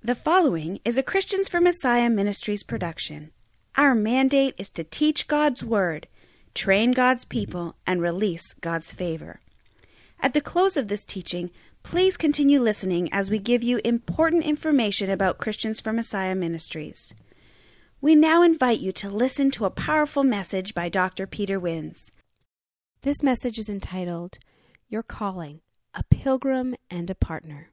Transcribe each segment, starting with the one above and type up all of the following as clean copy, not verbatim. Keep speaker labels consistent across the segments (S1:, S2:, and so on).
S1: The following is a Christians for Messiah Ministries production. Our mandate is to teach God's Word, train God's people, and release God's favor. At the close of this teaching, please continue listening as we give you important information about Christians for Messiah Ministries. We now invite you to listen to a powerful message by Dr. Peter Wins.
S2: This message is entitled, Your Calling, a Pilgrim and a Partner.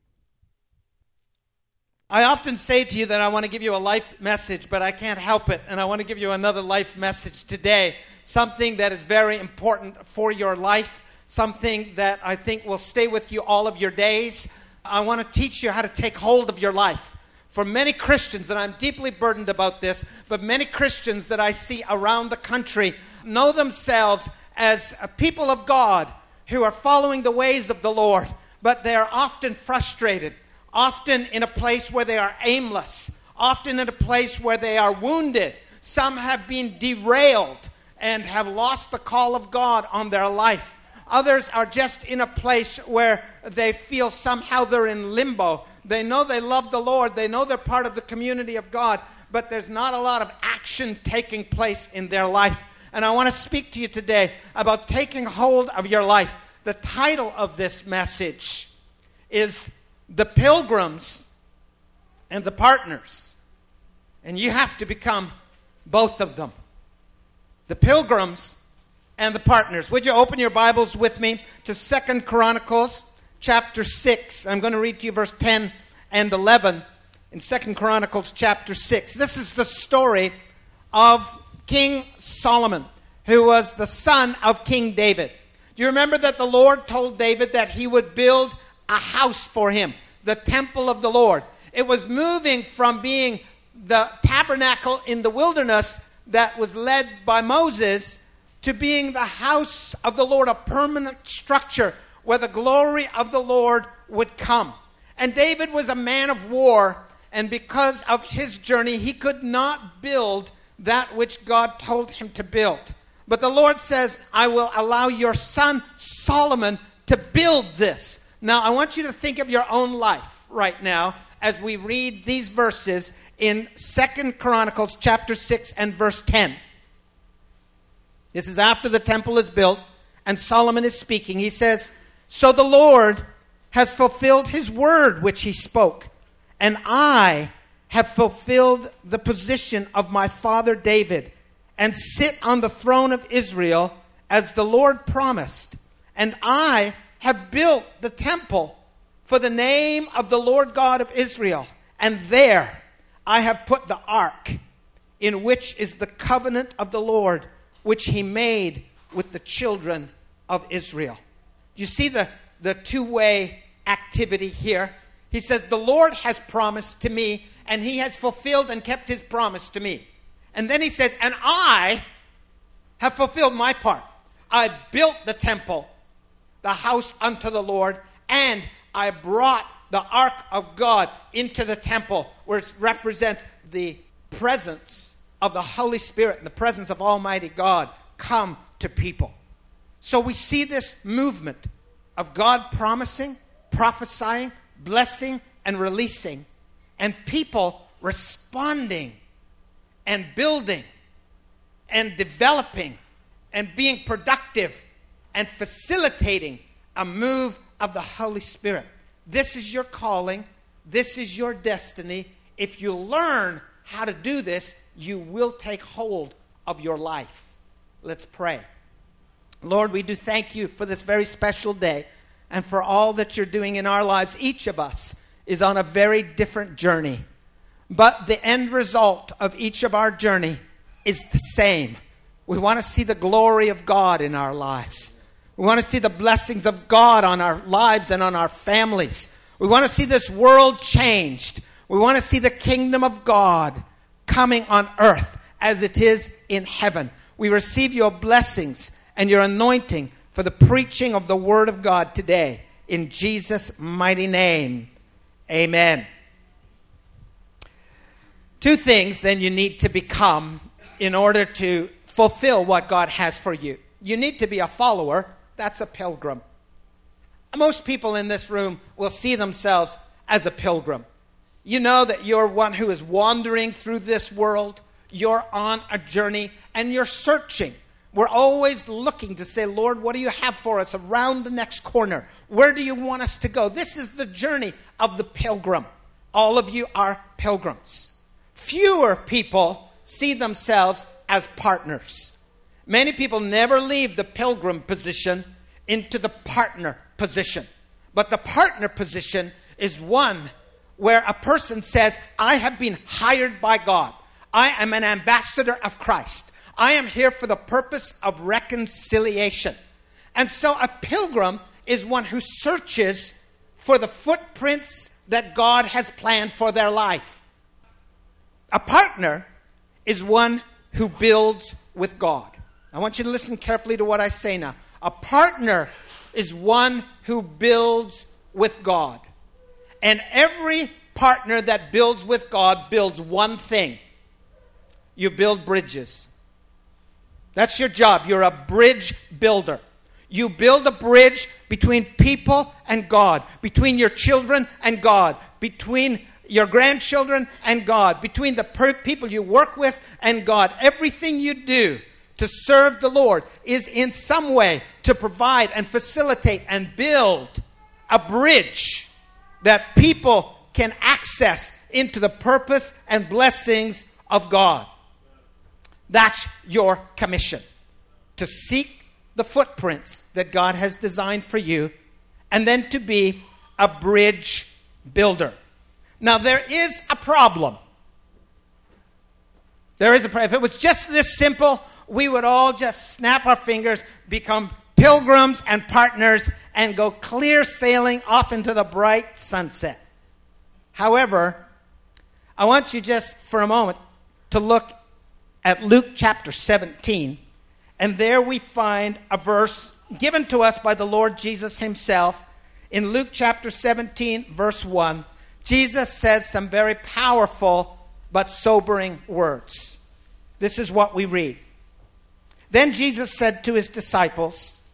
S3: I often say to you that I want to give you a life message, but I can't help it, and I want to give you another life message today, something that is very important for your life, something that I think will stay with you all of your days. I want to teach you how to take hold of your life. For many Christians, and I'm deeply burdened about this, but many Christians that I see around the country know themselves as a people of God who are following the ways of the Lord, but they are often frustrated, often in a place where they are aimless, often in a place where they are wounded. Some have been derailed and have lost the call of God on their life. Others are just in a place where they feel somehow they're in limbo. They know they love the Lord. They know they're part of the community of God, but there's not a lot of action taking place in their life. And I want to speak to you today about taking hold of your life. The title of this message is The Pilgrims and the Partners. And you have to become both of them. The Pilgrims and the Partners. Would you open your Bibles with me to 2 Chronicles chapter 6. I'm going to read to you verse 10 and 11 in 2 Chronicles chapter 6. This is the story of King Solomon, who was the son of King David. Do you remember that the Lord told David that he would build a house for him, the temple of the Lord? It was moving from being the tabernacle in the wilderness that was led by Moses to being the house of the Lord, a permanent structure where the glory of the Lord would come. And David was a man of war, and because of his journey, he could not build that which God told him to build. But the Lord says, I will allow your son Solomon to build this. Now, I want you to think of your own life right now as we read these verses in 2 Chronicles chapter 6 and verse 10. This is after the temple is built, and Solomon is speaking. He says, So the Lord has fulfilled his word which he spoke, and I have fulfilled the position of my father David, and sit on the throne of Israel as the Lord promised. And I have built the temple for the name of the Lord God of Israel. And there I have put the ark, in which is the covenant of the Lord, which he made with the children of Israel. You see the two-way activity here? He says, the Lord has promised to me, and he has fulfilled and kept his promise to me. And then he says, and I have fulfilled my part. I built the temple, the house unto the Lord, and I brought the ark of God into the temple, where it represents the presence of the Holy Spirit and the presence of Almighty God come to people. So we see this movement of God promising, prophesying, blessing, and releasing, and people responding and building and developing and being productive and facilitating a move of the Holy Spirit. This is your calling. This is your destiny. If you learn how to do this, you will take hold of your life. Let's pray. Lord, we do thank you for this very special day and for all that you're doing in our lives. Each of us is on a very different journey, but the end result of each of our journey is the same. We want to see the glory of God in our lives. We want to see the blessings of God on our lives and on our families. We want to see this world changed. We want to see the kingdom of God coming on earth as it is in heaven. We receive your blessings and your anointing for the preaching of the word of God today. In Jesus' mighty name, amen. Two things then you need to become in order to fulfill what God has for you. You need to be a follower. That's a pilgrim. Most people in this room will see themselves as a pilgrim. You know that you're one who is wandering through this world. You're on a journey and you're searching. We're always looking to say, Lord, what do you have for us around the next corner? Where do you want us to go? This is the journey of the pilgrim. All of you are pilgrims. Fewer people see themselves as partners. Many people never leave the pilgrim position into the partner position. But the partner position is one where a person says, I have been hired by God. I am an ambassador of Christ. I am here for the purpose of reconciliation. And so a pilgrim is one who searches for the footprints that God has planned for their life. A partner is one who builds with God. I want you to listen carefully to what I say now. A partner is one who builds with God. And every partner that builds with God builds one thing. You build bridges. That's your job. You're a bridge builder. You build a bridge between people and God, between your children and God, between your grandchildren and God, between the people you work with and God. Everything you do to serve the Lord is in some way to provide and facilitate and build a bridge that people can access into the purpose and blessings of God. That's your commission, to seek the footprints that God has designed for you, and then to be a bridge builder. Now, there is a problem. If it was just this simple, we would all just snap our fingers, become pilgrims and partners, and go clear sailing off into the bright sunset. However, I want you just for a moment to look at Luke chapter 17, and there we find a verse given to us by the Lord Jesus himself. In Luke chapter 17, verse 1, Jesus says some very powerful but sobering words. This is what we read. Then Jesus said to his disciples,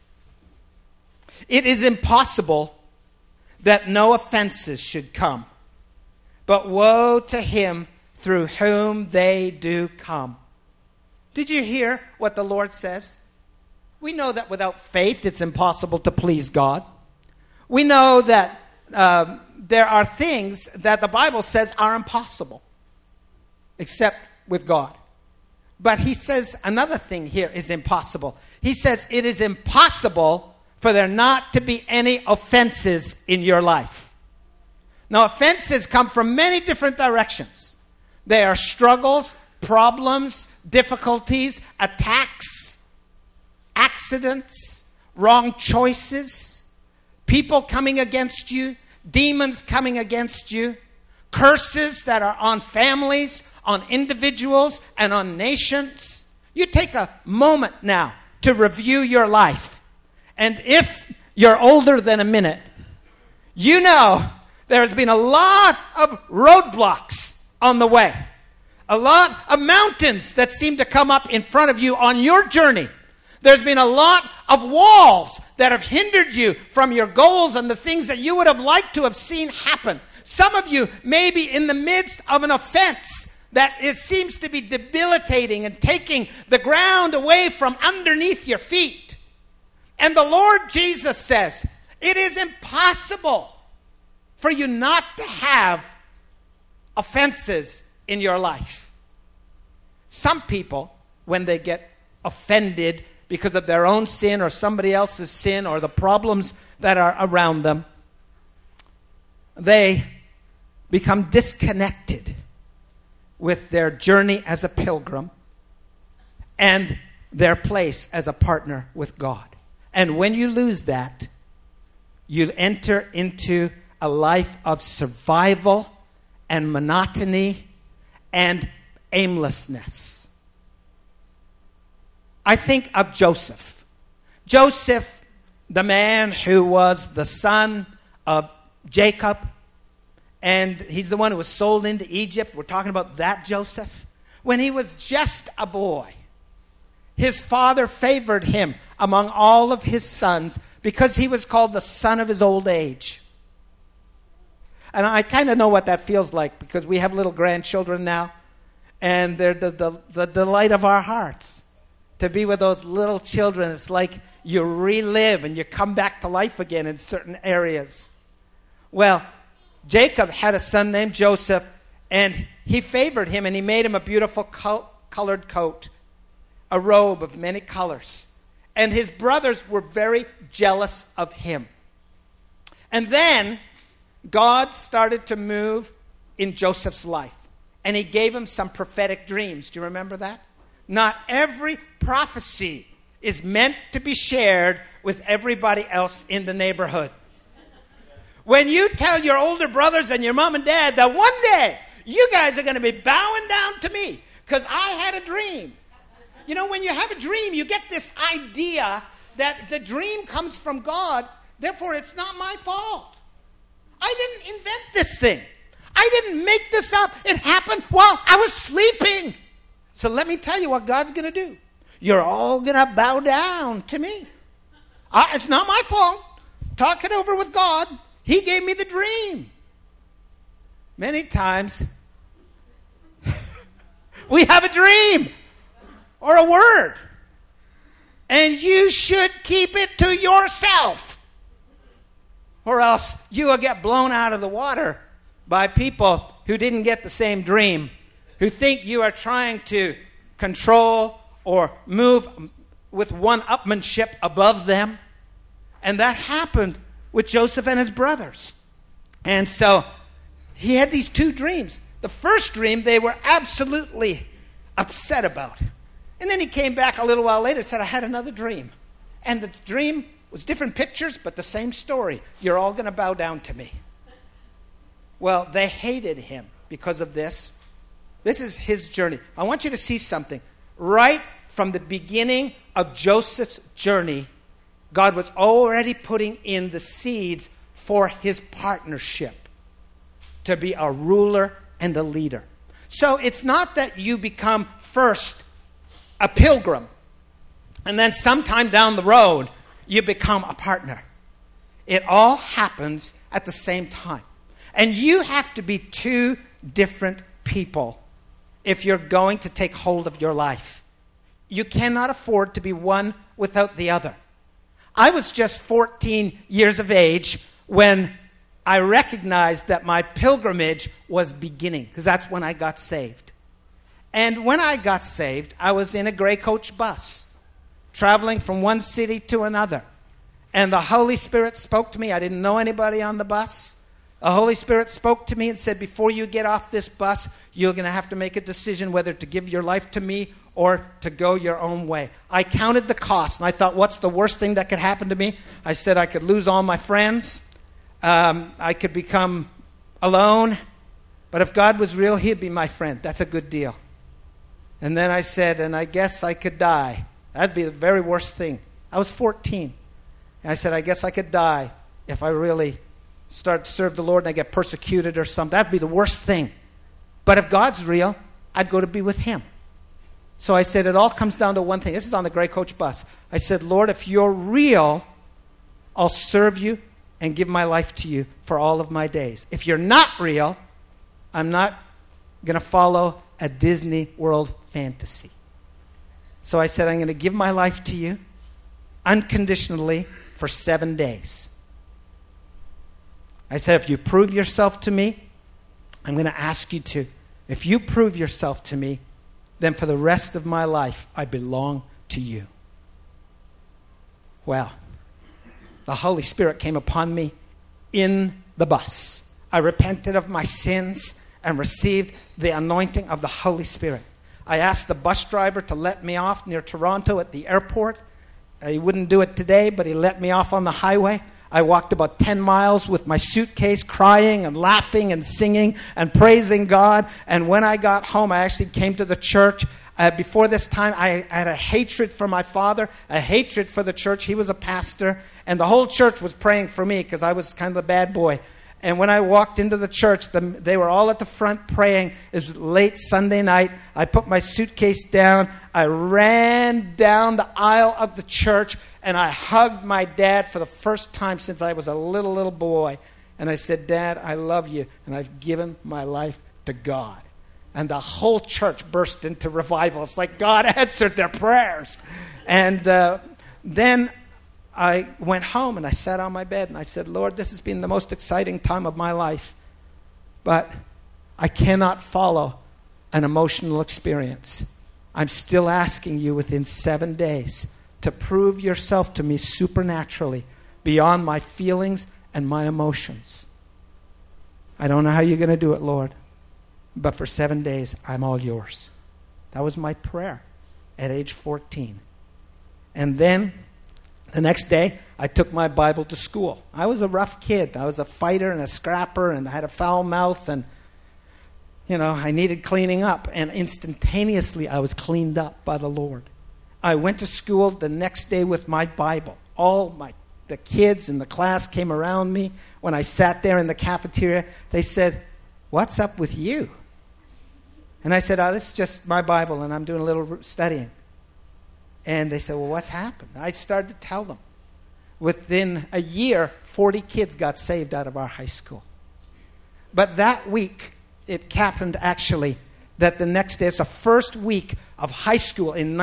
S3: "It is impossible that no offenses should come, but woe to him through whom they do come." Did you hear what the Lord says? We know that without faith it's impossible to please God. We know that there are things that the Bible says are impossible, except with God. But he says another thing here is impossible. He says it is impossible for there not to be any offenses in your life. Now, offenses come from many different directions. They are struggles, problems, difficulties, attacks, accidents, wrong choices, people coming against you, demons coming against you, curses that are on families, on individuals, and on nations. You take a moment now to review your life. And if you're older than a minute, you know there's been a lot of roadblocks on the way. A lot of mountains that seem to come up in front of you on your journey. There's been a lot of walls that have hindered you from your goals and the things that you would have liked to have seen happen. Some of you may be in the midst of an offense that seems to be debilitating and taking the ground away from underneath your feet. And the Lord Jesus says, it is impossible for you not to have offenses in your life. Some people, when they get offended because of their own sin or somebody else's sin or the problems that are around them, they become disconnected with their journey as a pilgrim and their place as a partner with God. And when you lose that, you enter into a life of survival and monotony and aimlessness. I think of Joseph. Joseph, the man who was the son of Jacob, and he's the one who was sold into Egypt. We're talking about that Joseph. When he was just a boy, his father favored him among all of his sons because he was called the son of his old age. And I kind of know what that feels like because we have little grandchildren now. And they're the delight of our hearts. To be with those little children, it's like you relive and you come back to life again in certain areas. Well, Jacob had a son named Joseph, and he favored him, and he made him a beautiful colored coat, a robe of many colors. And his brothers were very jealous of him. And then God started to move in Joseph's life, and he gave him some prophetic dreams. Do you remember that? Not every prophecy is meant to be shared with everybody else in the neighborhood. When you tell your older brothers and your mom and dad that one day you guys are going to be bowing down to me because I had a dream. You know, when you have a dream, you get this idea that the dream comes from God, therefore it's not my fault. I didn't invent this thing. I didn't make this up. It happened while I was sleeping. So let me tell you what God's going to do. You're all going to bow down to me. It's not my fault. Talk it over with God. He gave me the dream. Many times, we have a dream or a word, and you should keep it to yourself, or else you will get blown out of the water by people who didn't get the same dream, who think you are trying to control or move with one-upmanship above them. And that happened with Joseph and his brothers. And so he had these two dreams. The first dream they were absolutely upset about. And then he came back a little while later and said, I had another dream. And the dream was different pictures, but the same story. You're all going to bow down to me. Well, they hated him because of this. This is his journey. I want you to see something. Right from the beginning of Joseph's journey, God was already putting in the seeds for his partnership to be a ruler and a leader. So it's not that you become first a pilgrim and then sometime down the road you become a partner. It all happens at the same time. And you have to be two different people if you're going to take hold of your life. You cannot afford to be one without the other. I was just 14 years of age when I recognized that my pilgrimage was beginning, because that's when I got saved. And when I got saved, I was in a gray coach bus, traveling from one city to another. And the Holy Spirit spoke to me. I didn't know anybody on the bus. The Holy Spirit spoke to me and said, before you get off this bus, you're going to have to make a decision whether to give your life to me or to go your own way. I counted the cost, and I thought, what's the worst thing that could happen to me? I said I could lose all my friends. I could become alone. But if God was real, he'd be my friend. That's a good deal. And then I said, and I guess I could die. That'd be the very worst thing. I was 14. And I said, I guess I could die if I really start to serve the Lord and I get persecuted or something. That'd be the worst thing. But if God's real, I'd go to be with him. So I said, it all comes down to one thing. This is on the gray coach bus. I said, Lord, if you're real, I'll serve you and give my life to you for all of my days. If you're not real, I'm not going to follow a Disney World fantasy. So I said, I'm going to give my life to you unconditionally for 7 days. I said, if you prove yourself to me, I'm going to ask you to. If you prove yourself to me, then for the rest of my life, I belong to you. Well, the Holy Spirit came upon me in the bus. I repented of my sins and received the anointing of the Holy Spirit. I asked the bus driver to let me off near Toronto at the airport. He wouldn't do it today, but he let me off on the highway. I walked about 10 miles with my suitcase, crying and laughing and singing and praising God. And when I got home, I actually came to the church. Before this time, I had a hatred for my father, a hatred for the church. He was a pastor, and the whole church was praying for me because I was kind of the bad boy. And when I walked into the church, they were all at the front praying. It was late Sunday night. I put my suitcase down. I ran down the aisle of the church, and I hugged my dad for the first time since I was a little boy. And I said, Dad, I love you, and I've given my life to God. And the whole church burst into revival. It's like God answered their prayers. And then I went home and I sat on my bed and I said, Lord, this has been the most exciting time of my life. But I cannot follow an emotional experience. I'm still asking you within 7 days to prove yourself to me supernaturally beyond my feelings and my emotions. I don't know how you're going to do it, Lord, but for 7 days, I'm all yours. That was my prayer at age 14. And then the next day, I took my Bible to school. I was a rough kid. I was a fighter and a scrapper, and I had a foul mouth, and I needed cleaning up. And instantaneously, I was cleaned up by the Lord. I went to school the next day with my Bible. The kids in the class came around me. When I sat there in the cafeteria, they said, "What's up with you?" And I said, "Oh, this is just my Bible, and I'm doing a little studying." And they said, "Well, what's happened?" I started to tell them. Within a year, 40 kids got saved out of our high school. But that week, it happened actually that the next day, it's the first week of high school in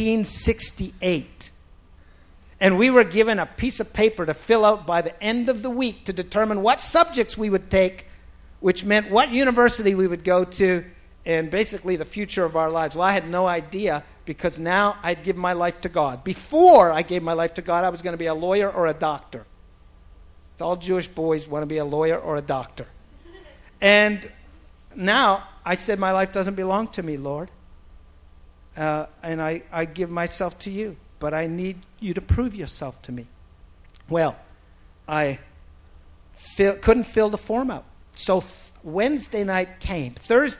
S3: 1968. And we were given a piece of paper to fill out by the end of the week to determine what subjects we would take, which meant what university we would go to, and basically the future of our lives. Well, I had no idea because now I'd given my life to God. Before I gave my life to God, I was going to be a lawyer or a doctor. All Jewish boys want to be a lawyer or a doctor. And now I said, my life doesn't belong to me, Lord. And I give myself to you. But I need you to prove yourself to me. Well, I couldn't fill the form out. So Thursday night came,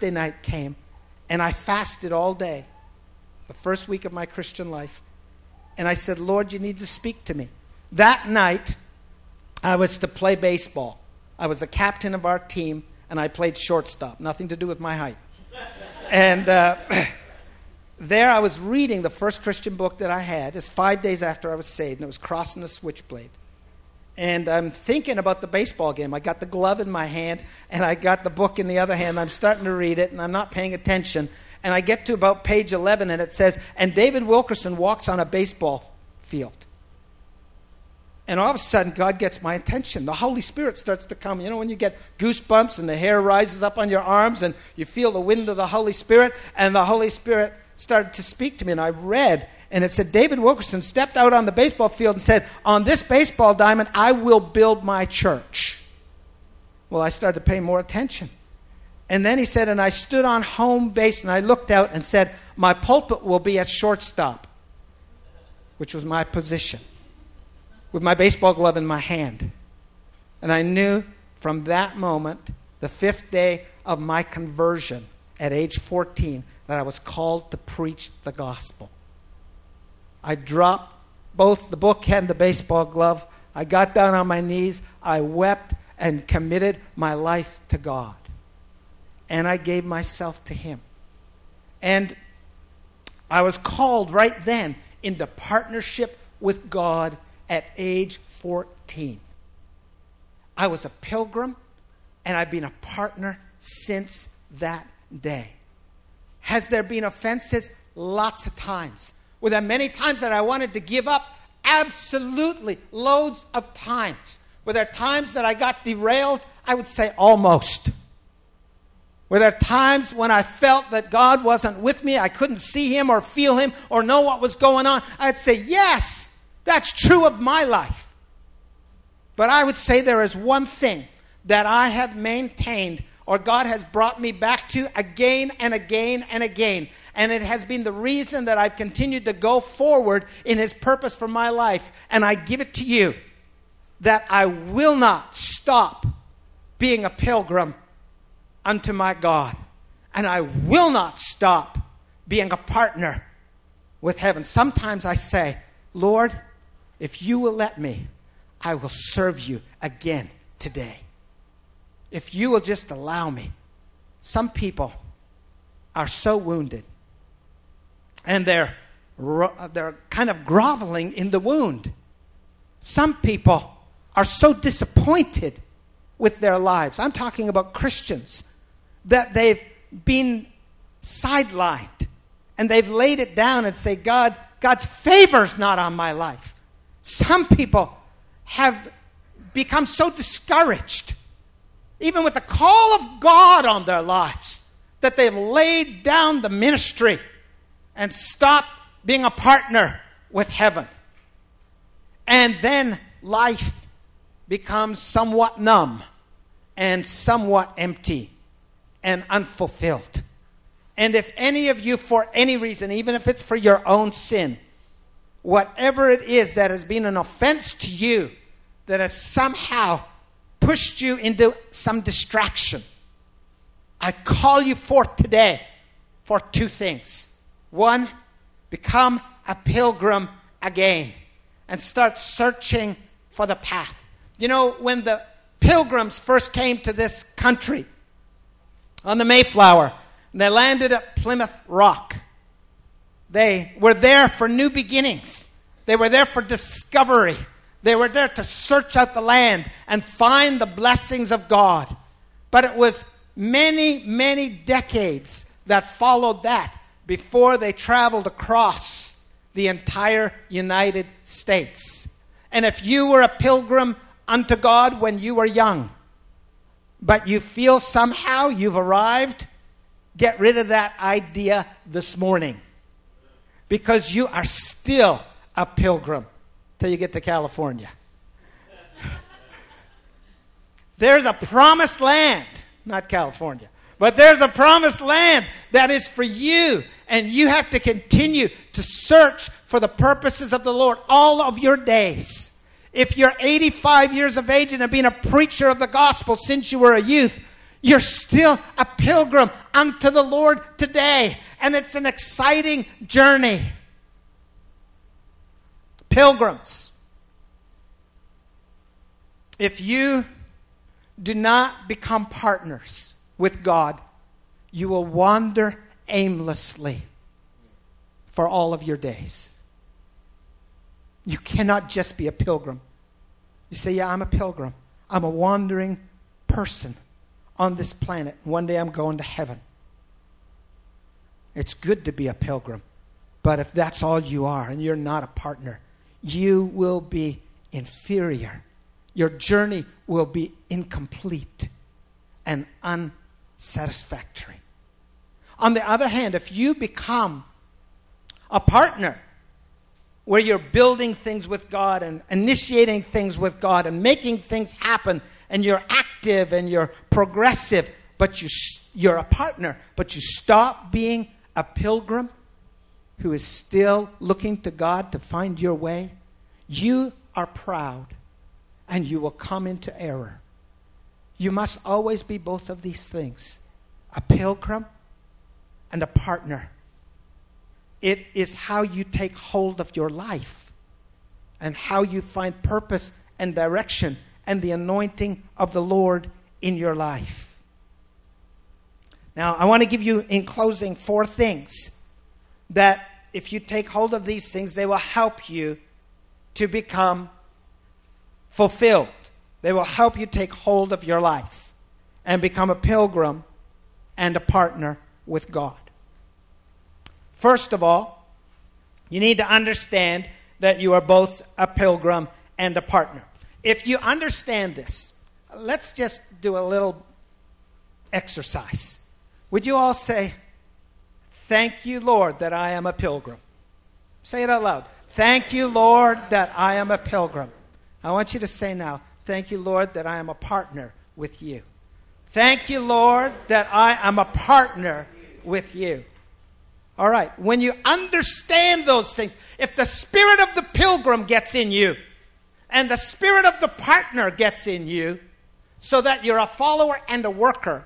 S3: and I fasted all day. The first week of my Christian life. And I said, Lord, you need to speak to me. That night, I was to play baseball. I was the captain of our team, and I played shortstop. Nothing to do with my height. And there I was reading the first Christian book that I had. It's 5 days after I was saved, and it was Crossing the Switchblade. And I'm thinking about the baseball game. I got the glove in my hand, and I got the book in the other hand. I'm starting to read it, and I'm not paying attention. And I get to about page 11, and it says, and David Wilkerson walks on a baseball field. And all of a sudden, God gets my attention. The Holy Spirit starts to come. You know, when you get goosebumps and the hair rises up on your arms and you feel the wind of the Holy Spirit, and the Holy Spirit started to speak to me, and I read, and it said, David Wilkerson stepped out on the baseball field and said, on this baseball diamond, I will build my church. Well, I started to pay more attention. And then he said, and I stood on home base, and I looked out and said, my pulpit will be at shortstop, which was my position, with my baseball glove in my hand. And I knew from that moment, the 5th day of my conversion at age 14, that I was called to preach the gospel. I dropped both the book and the baseball glove. I got down on my knees. I wept and committed my life to God. And I gave myself to Him. And I was called right then into partnership with God at age 14. I was a pilgrim, and I've been a partner since that day. Has there been offenses? Lots of times. Were there many times that I wanted to give up? Absolutely. Loads of times. Were there times that I got derailed? I would say almost. Were there times when I felt that God wasn't with me, I couldn't see Him or feel Him or know what was going on? I'd say, yes, that's true of my life. But I would say there is one thing that I have maintained, or God has brought me back to again and again and again. And it has been the reason that I've continued to go forward in His purpose for my life. And I give it to you that I will not stop being a pilgrim unto my God. And I will not stop being a partner with heaven. Sometimes I say, Lord, if you will let me, I will serve you again today. If you will just allow me. Some people are so wounded, and they're kind of groveling in the wound. Some people are so disappointed with their lives. I'm talking about Christians that they've been sidelined and they've laid it down and say, God's favor's not on my life. Some people have become so discouraged, even with the call of God on their lives, that they've laid down the ministry and stopped being a partner with heaven. And then life becomes somewhat numb and somewhat empty and unfulfilled. And if any of you, for any reason, even if it's for your own sin, whatever it is that has been an offense to you, that has somehow pushed you into some distraction, I call you forth today for two things. One, become a pilgrim again and start searching for the path. You know, when the Pilgrims first came to this country on the Mayflower, and they landed at Plymouth Rock, they were there for new beginnings. They were there for discovery. They were there to search out the land and find the blessings of God. But it was many, many decades that followed that before they traveled across the entire United States. And if you were a pilgrim unto God when you were young, but you feel somehow you've arrived, get rid of that idea this morning. Because you are still a pilgrim till you get to California. There's a promised land, not California, but there's a promised land that is for you. And you have to continue to search for the purposes of the Lord all of your days. If you're 85 years of age and have been a preacher of the gospel since you were a youth, you're still a pilgrim unto the Lord today. And it's an exciting journey. Pilgrims, if you do not become partners with God, you will wander aimlessly for all of your days. You cannot just be a pilgrim. You say, yeah, I'm a pilgrim. I'm a wandering person on this planet. One day I'm going to heaven. It's good to be a pilgrim. But if that's all you are and you're not a partner, you will be inferior. Your journey will be incomplete and unsatisfactory. On the other hand, if you become a partner where you're building things with God and initiating things with God and making things happen, and you're active and you're progressive, but you're a partner, but you stop being a pilgrim who is still looking to God to find your way, you are proud and you will come into error. You must always be both of these things, a pilgrim and a partner. It is how you take hold of your life and how you find purpose and direction and the anointing of the Lord in your life. Now, I want to give you, in closing, 4 things that if you take hold of these things, they will help you to become fulfilled. They will help you take hold of your life and become a pilgrim and a partner with God. First of all, you need to understand that you are both a pilgrim and a partner. If you understand this, let's just do a little exercise. Would you all say, thank you, Lord, that I am a pilgrim? Say it out loud. Thank you, Lord, that I am a pilgrim. I want you to say now, thank you, Lord, that I am a partner with you. Thank you, Lord, that I am a partner with you. All right, when you understand those things, if the spirit of the pilgrim gets in you and the spirit of the partner gets in you, so that you're a follower and a worker,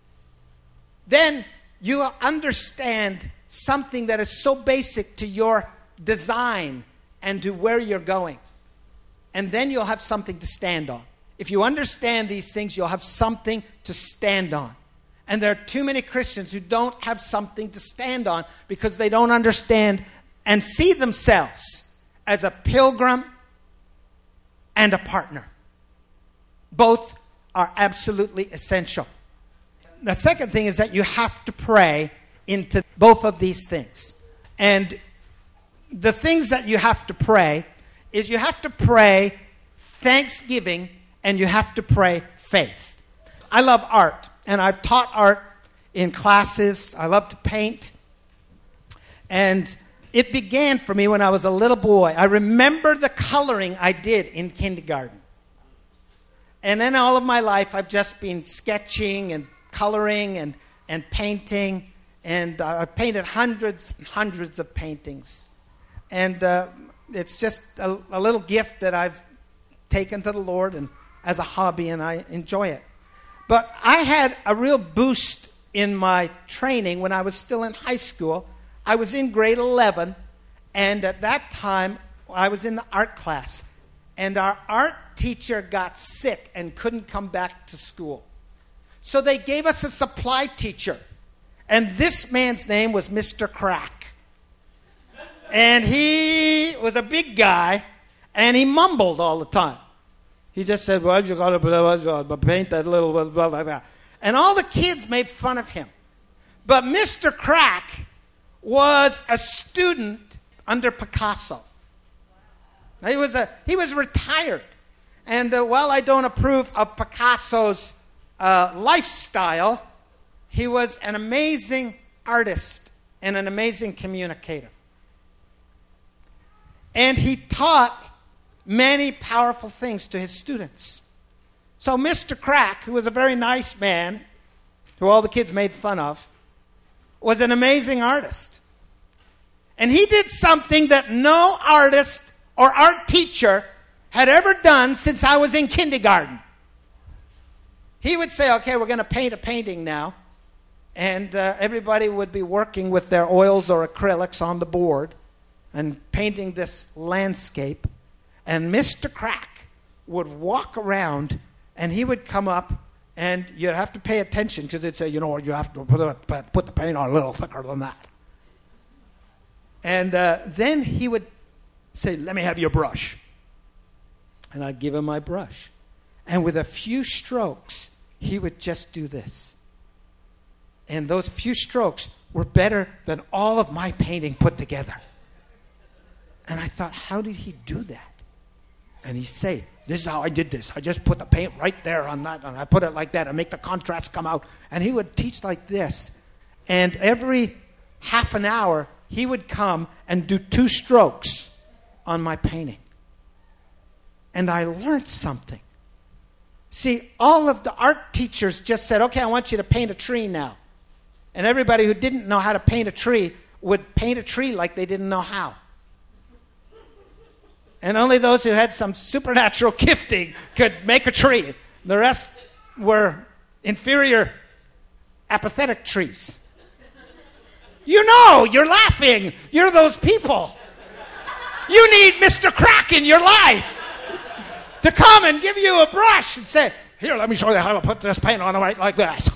S3: then you will understand something that is so basic to your design and to where you're going. And then you'll have something to stand on. If you understand these things, you'll have something to stand on. And there are too many Christians who don't have something to stand on because they don't understand and see themselves as a pilgrim and a partner. Both are absolutely essential. The second thing is that you have to pray into both of these things. And the things that you have to pray is you have to pray thanksgiving and you have to pray faith. I love art, and I've taught art in classes. I love to paint. And it began for me when I was a little boy. I remember the coloring I did in kindergarten. And then all of my life, I've just been sketching and coloring and painting. And I've painted hundreds and hundreds of paintings. And it's just a little gift that I've taken to the Lord and as a hobby, and I enjoy it. But I had a real boost in my training when I was still in high school. I was in grade 11, and at that time, I was in the art class. And our art teacher got sick and couldn't come back to school. So they gave us a supply teacher. And this man's name was Mr. Crack. And he was a big guy, and he mumbled all the time. He just said, well, you got to paint that little, blah, blah, blah. And all the kids made fun of him. But Mr. Crack was a student under Picasso. He was retired. And while I don't approve of Picasso's lifestyle, he was an amazing artist and an amazing communicator. And he taught many powerful things to his students. So Mr. Crack, who was a very nice man, who all the kids made fun of, was an amazing artist. And he did something that no artist or art teacher had ever done since I was in kindergarten. He would say, okay, we're going to paint a painting now. And everybody would be working with their oils or acrylics on the board and painting this landscape. And Mr. Crack would walk around, and he would come up, and you'd have to pay attention because they'd say, you know, you have to put the paint on a little thicker than that. And then he would say, let me have your brush. And I'd give him my brush. And with a few strokes, he would just do this. And those few strokes were better than all of my painting put together. And I thought, how did he do that? And he'd say, this is how I did this. I just put the paint right there on that, and I put it like that, and make the contrast come out. And he would teach like this. And every half an hour, he would come and do 2 strokes on my painting. And I learned something. See, all of the art teachers just said, okay, I want you to paint a tree now. And everybody who didn't know how to paint a tree would paint a tree like they didn't know how. And only those who had some supernatural gifting could make a tree. The rest were inferior, apathetic trees. You know, you're laughing. You're those people. You need Mr. Crack in your life to come and give you a brush and say, here, let me show you how to put this paint on right like this.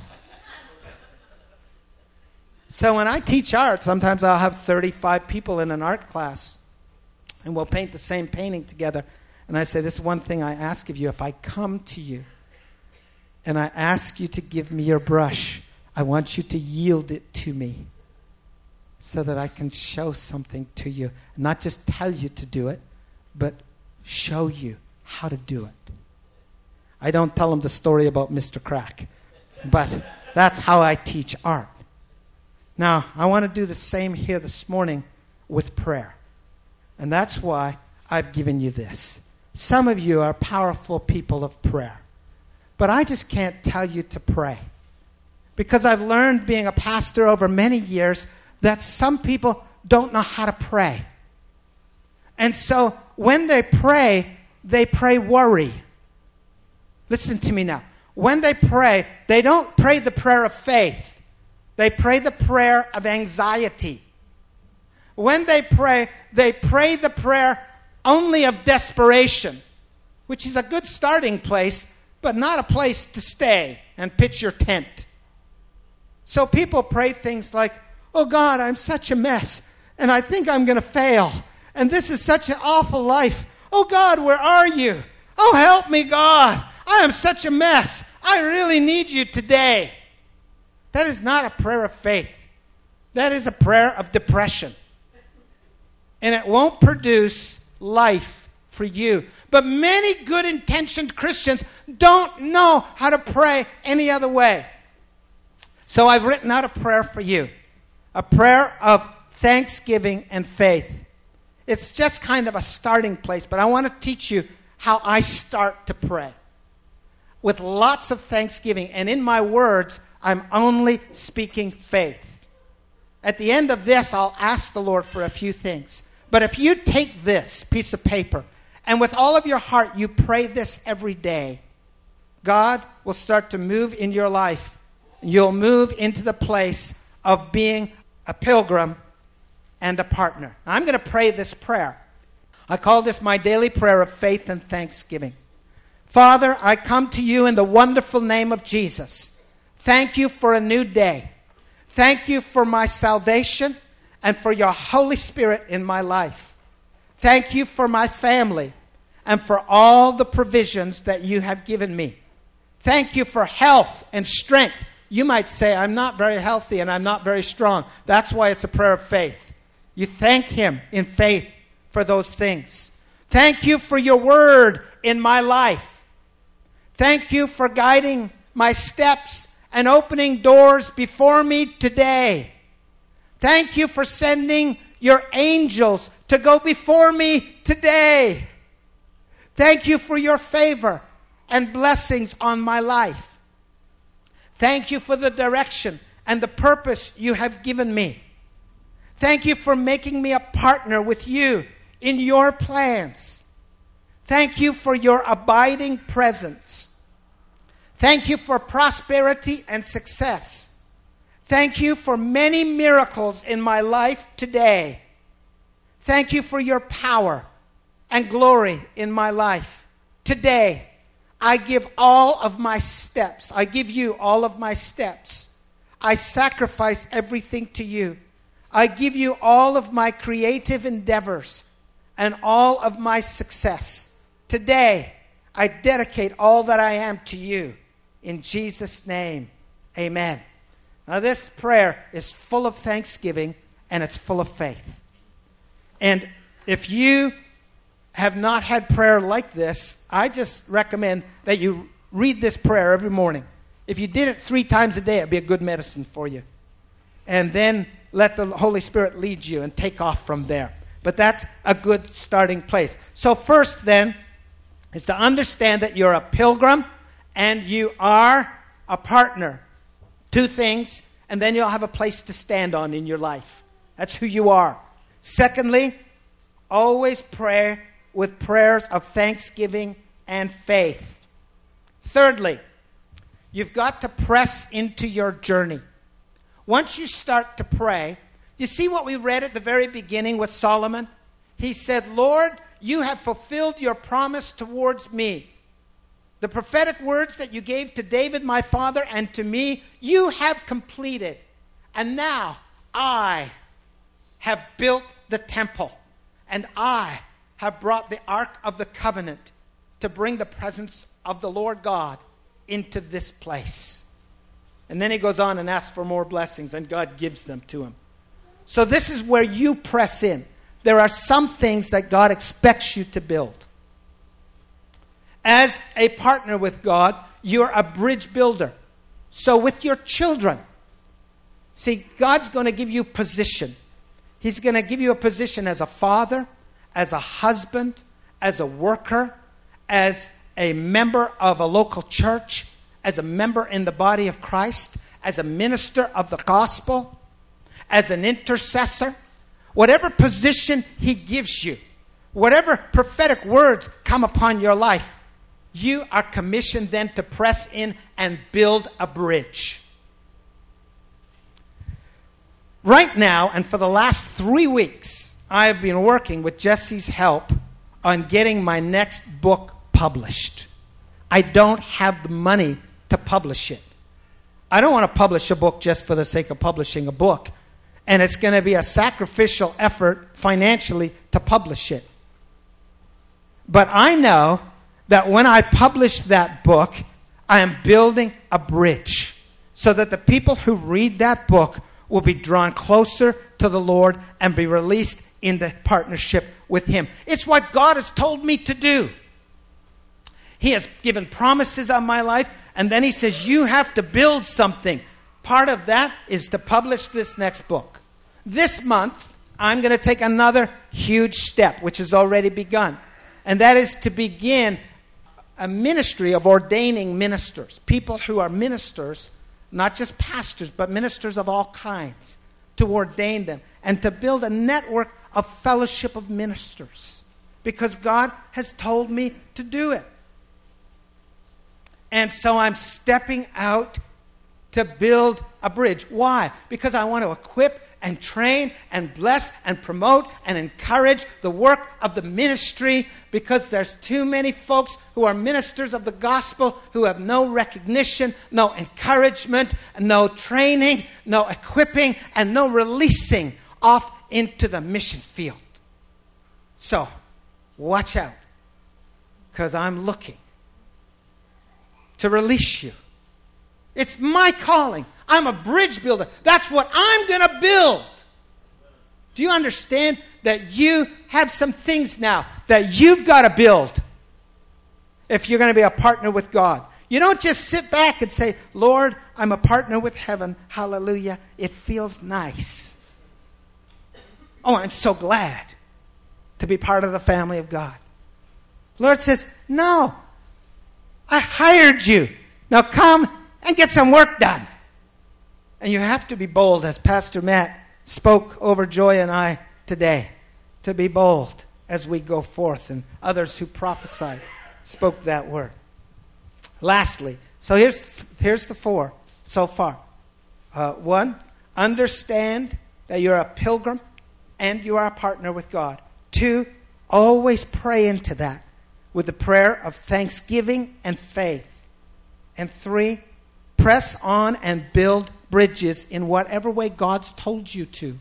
S3: So when I teach art, sometimes I'll have 35 people in an art class. And we'll paint the same painting together. And I say, this is one thing I ask of you. If I come to you and I ask you to give me your brush, I want you to yield it to me so that I can show something to you. Not just tell you to do it, but show you how to do it. I don't tell them the story about Mr. Crack, but that's how I teach art. Now, I want to do the same here this morning with prayer. And that's why I've given you this. Some of you are powerful people of prayer. But I just can't tell you to pray. Because I've learned being a pastor over many years that some people don't know how to pray. And so when they pray worry. Listen to me now. When they pray, they don't pray the prayer of faith. They pray the prayer of anxiety. When they pray the prayer only of desperation, which is a good starting place, but not a place to stay and pitch your tent. So people pray things like, oh God, I'm such a mess, and I think I'm going to fail, and this is such an awful life. Oh God, where are you? Oh, help me, God. I am such a mess. I really need you today. That is not a prayer of faith. That is a prayer of depression. And it won't produce life for you. But many good-intentioned Christians don't know how to pray any other way. So I've written out a prayer for you. A prayer of thanksgiving and faith. It's just kind of a starting place, but I want to teach you how I start to pray. With lots of thanksgiving. And in my words, I'm only speaking faith. At the end of this, I'll ask the Lord for a few things. But if you take this piece of paper and with all of your heart you pray this every day, God will start to move in your life. You'll move into the place of being a pilgrim and a partner. Now, I'm going to pray this prayer. I call this my daily prayer of faith and thanksgiving. Father, I come to you in the wonderful name of Jesus. Thank you for a new day. Thank you for my salvation and for your Holy Spirit in my life. Thank you for my family and for all the provisions that you have given me. Thank you for health and strength. You might say, I'm not very healthy and I'm not very strong. That's why it's a prayer of faith. You thank him in faith for those things. Thank you for your word in my life. Thank you for guiding my steps and opening doors before me today. Thank you for sending your angels to go before me today. Thank you for your favor and blessings on my life. Thank you for the direction and the purpose you have given me. Thank you for making me a partner with you in your plans. Thank you for your abiding presence. Thank you for prosperity and success. Thank you for many miracles in my life today. Thank you for your power and glory in my life. Today, I give all of my steps. I give you all of my steps. I sacrifice everything to you. I give you all of my creative endeavors and all of my success. Today, I dedicate all that I am to you. In Jesus' name, amen. Now this prayer is full of thanksgiving and it's full of faith. And if you have not had prayer like this, I just recommend that you read this prayer every morning. If you did it 3 times a day, it'd be a good medicine for you. And then let the Holy Spirit lead you and take off from there. But that's a good starting place. So first then is to understand that you're a pilgrim and you are a partner. 2 things, and then you'll have a place to stand on in your life. That's who you are. Secondly, always pray with prayers of thanksgiving and faith. Thirdly, you've got to press into your journey. Once you start to pray, you see what we read at the very beginning with Solomon? He said, Lord, you have fulfilled your promise towards me. The prophetic words that you gave to David, my father, and to me, you have completed. And now I have built the temple, and I have brought the Ark of the Covenant to bring the presence of the Lord God into this place. And then he goes on and asks for more blessings, and God gives them to him. So this is where you press in. There are some things that God expects you to build. As a partner with God, you're a bridge builder. So with your children, see, God's going to give you position. He's going to give you a position as a father, as a husband, as a worker, as a member of a local church, as a member in the body of Christ, as a minister of the gospel, as an intercessor. Whatever position he gives you, whatever prophetic words come upon your life, you are commissioned then to press in and build a bridge. Right now, and for the last 3 weeks, I have been working with Jesse's help on getting my next book published. I don't have the money to publish it. I don't want to publish a book just for the sake of publishing a book. And it's going to be a sacrificial effort financially to publish it. But I know that when I publish that book, I am building a bridge so that the people who read that book will be drawn closer to the Lord and be released into partnership with Him. It's what God has told me to do. He has given promises on my life, and then He says, you have to build something. Part of that is to publish this next book. This month, I'm going to take another huge step, which has already begun. And that is to begin a ministry of ordaining ministers. People who are ministers, not just pastors, but ministers of all kinds. To ordain them and to build a network of fellowship of ministers. Because God has told me to do it. And so I'm stepping out to build a bridge. Why? Because I want to equip and train and bless and promote and encourage the work of the ministry, because there's too many folks who are ministers of the gospel who have no recognition, no encouragement, no training, no equipping, and no releasing off into the mission field. So, watch out, because I'm looking to release you. It's my calling. I'm a bridge builder. That's what I'm going to build. Do you understand that you have some things now that you've got to build if you're going to be a partner with God? You don't just sit back and say, Lord, I'm a partner with heaven. Hallelujah. It feels nice. Oh, I'm so glad to be part of the family of God. Lord says, no, I hired you. Now come and get some work done. And you have to be bold, as Pastor Matt spoke over Joy and I today, to be bold as we go forth, and others who prophesied spoke that word. Lastly, so here's the 4 so far. 1, understand that you're a pilgrim and you are a partner with God. 2, always pray into that with the prayer of thanksgiving and faith. And 3, press on and build bridges in whatever way God's told you to.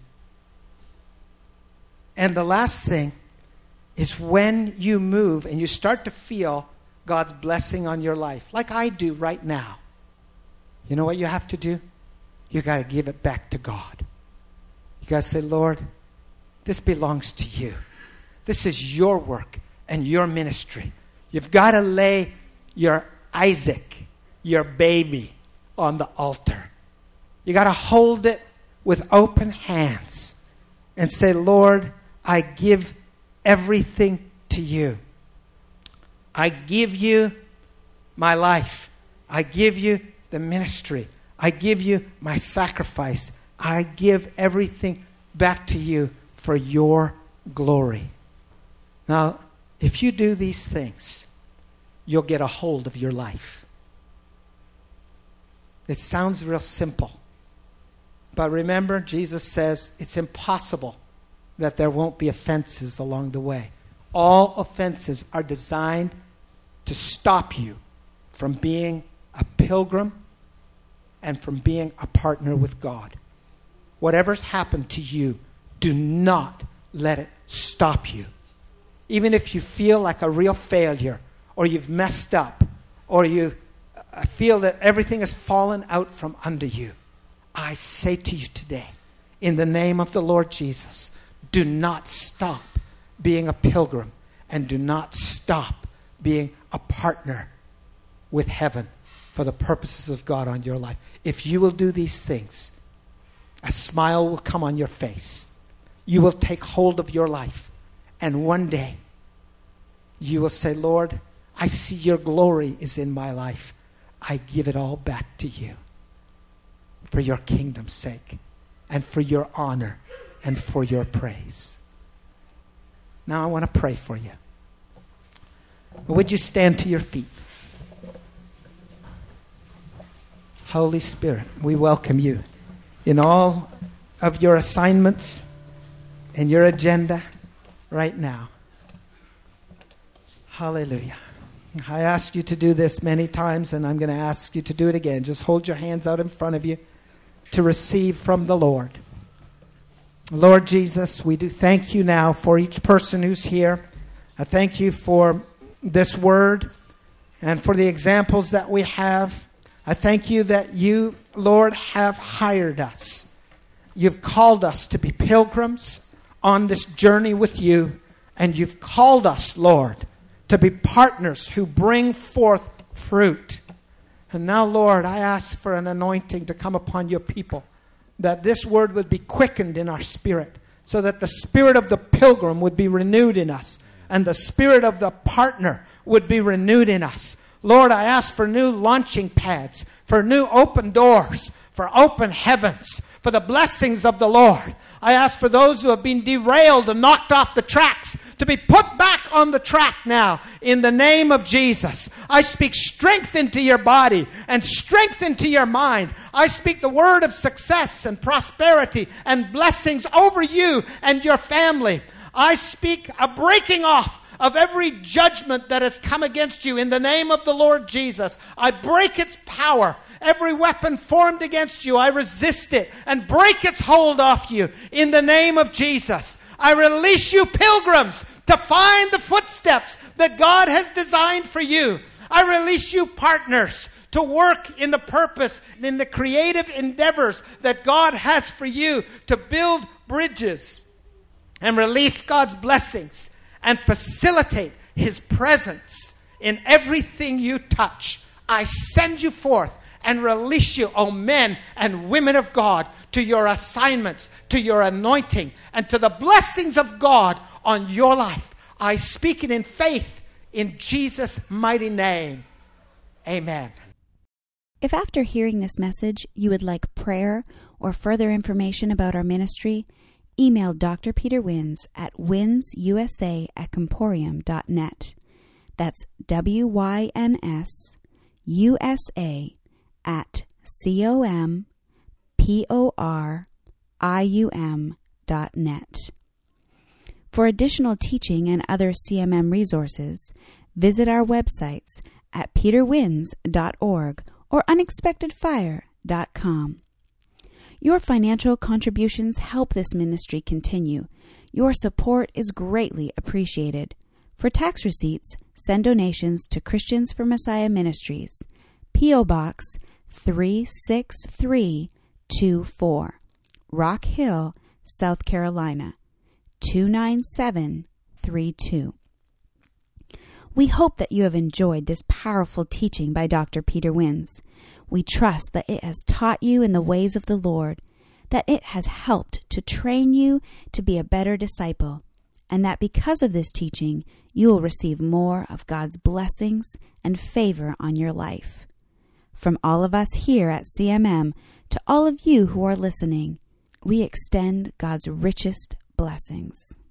S3: And the last thing is when you move and you start to feel God's blessing on your life, like I do right now. You know what you have to do? You got to give it back to God. You got to say, Lord, this belongs to you. This is your work and your ministry. You've got to lay your Isaac, your baby, on the altar. You got to hold it with open hands and say, Lord, I give everything to you. I give you my life. I give you the ministry. I give you my sacrifice. I give everything back to you for your glory. Now, if you do these things, you'll get a hold of your life. It sounds real simple. But remember, Jesus says it's impossible that there won't be offenses along the way. All offenses are designed to stop you from being a pilgrim and from being a partner with God. Whatever's happened to you, do not let it stop you. Even if you feel like a real failure, or you've messed up, or you feel that everything has fallen out from under you, I say to you today, in the name of the Lord Jesus, do not stop being a pilgrim and do not stop being a partner with heaven for the purposes of God on your life. If you will do these things, a smile will come on your face. You will take hold of your life. And one day, you will say, Lord, I see your glory is in my life. I give it all back to you for your kingdom's sake and for your honor and for your praise. Now I want to pray for you. Would you stand to your feet? Holy Spirit, we welcome you in all of your assignments and your agenda right now. Hallelujah. I asked you to do this many times, and I'm going to ask you to do it again. Just hold your hands out in front of you to receive from the Lord. Lord Jesus, we do thank you now for each person who's here. I thank you for this word. and for the examples that we have. I thank you that you, Lord, have hired us. You've called us to be pilgrims on this journey with you, and you've called us, Lord, to be partners who bring forth fruit. And now, Lord, I ask for an anointing to come upon your people, that this word would be quickened in our spirit, so that the spirit of the pilgrim would be renewed in us, and the spirit of the partner would be renewed in us. Lord, I ask for new launching pads, for new open doors, for open heavens, for the blessings of the Lord. I ask for those who have been derailed and knocked off the tracks to be put back on the track now in the name of Jesus. I speak strength into your body and strength into your mind. I speak the word of success and prosperity and blessings over you and your family. I speak a breaking off of every judgment that has come against you in the name of the Lord Jesus. I break its power. Every weapon formed against you, I resist it and break its hold off you in the name of Jesus. I release you, pilgrims, to find the footsteps that God has designed for you. I release you, partners, to work in the purpose, in the creative endeavors that God has for you, to build bridges and release God's blessings and facilitate his presence in everything you touch. I send you forth and release you, O men and women of God, to your assignments, to your anointing, and to the blessings of God on your life. I speak it in faith in Jesus' mighty name. Amen.
S2: If after hearing this message you would like prayer or further information about our ministry, email Dr. Peter Wins at winsusa@comporium.net. That's WYNSUSA@COMPORIUM.net. For additional teaching and other CMM resources, visit our websites at peterwins.org or unexpectedfire.com. Your financial contributions help this ministry continue. Your support is greatly appreciated. For tax receipts, send donations to Christians for Messiah Ministries, P.O. Box 36324, Rock Hill, South Carolina, 29732. We hope that you have enjoyed this powerful teaching by Dr. Peter Wins. We trust that it has taught you in the ways of the Lord, that it has helped to train you to be a better disciple, and that because of this teaching, you will receive more of God's blessings and favor on your life. From all of us here at CMM to all of you who are listening, we extend God's richest blessings.